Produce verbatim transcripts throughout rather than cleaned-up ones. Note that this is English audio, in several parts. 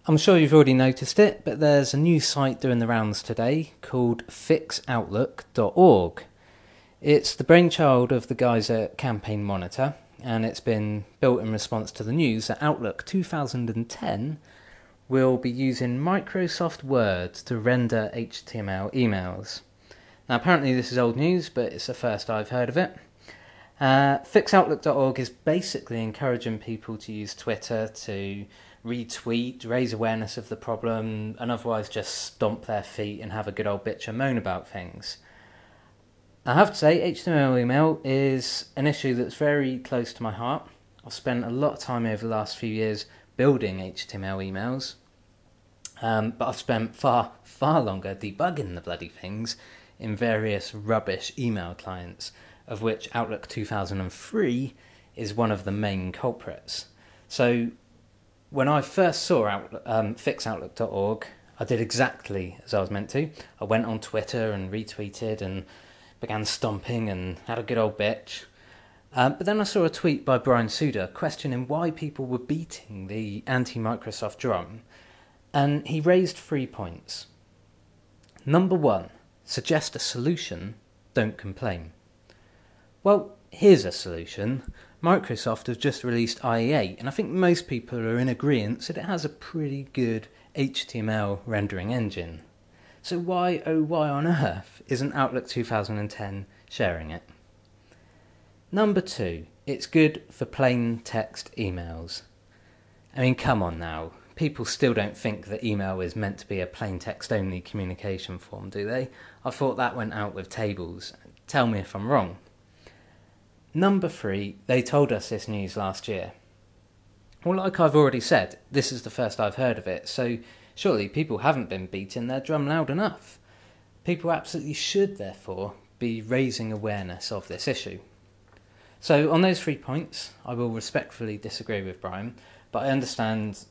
I'm sure you've already noticed it, but there's a new site doing the rounds today called fix outlook dot org. It's the brainchild of the guys at Campaign Monitor, and it's been built in response to the news that Outlook two thousand ten will be using Microsoft Word to render H T M L emails. Now, apparently this is old news, but it's the first I've heard of it. Uh, fix outlook dot org is basically encouraging people to use Twitter to retweet, raise awareness of the problem, and otherwise just stomp their feet and have a good old bitch and moan about things. I have to say, H T M L email is an issue that's very close to my heart. I've spent a lot of time over the last few years building H T M L emails, um, but I've spent far, far longer debugging the bloody things in various rubbish email clients, of which Outlook two thousand three is one of the main culprits. So when I first saw out, um, fix outlook dot org, I did exactly as I was meant to. I went on Twitter and retweeted and began stomping and had a good old bitch. Um, but then I saw a tweet by Brian Suda questioning why people were beating the anti-Microsoft drum, and he raised three points. Number one, suggest a solution, don't complain. Well, here's a solution. Microsoft has just released I E eight, and I think most people are in agreement that it has a pretty good H T M L rendering engine. So why, oh why on earth, isn't Outlook two thousand ten sharing it? Number two, it's good for plain text emails. I mean, come on now. People still don't think that email is meant to be a plain text only communication form, do they? I thought that went out with tables. Tell me if I'm wrong. Number three, they told us this news last year. Well, like I've already said, this is the first I've heard of it, so surely people haven't been beating their drum loud enough. People absolutely should, therefore, be raising awareness of this issue. So on those three points, I will respectfully disagree with Brian, but I understand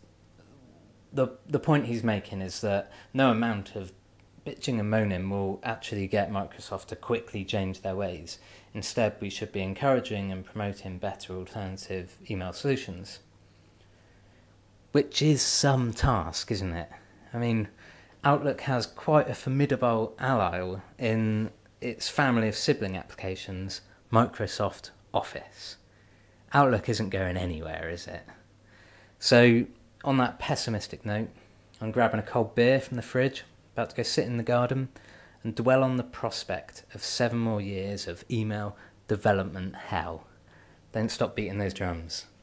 the the point he's making is that no amount of bitching and moaning will actually get Microsoft to quickly change their ways. Instead, we should be encouraging and promoting better alternative email solutions. Which is some task, isn't it? I mean, Outlook has quite a formidable ally in its family of sibling applications, Microsoft Office. Outlook isn't going anywhere, is it? So, on that pessimistic note, I'm grabbing a cold beer from the fridge, about to go sit in the garden and dwell on the prospect of seven more years of email development hell. Don't stop beating those drums.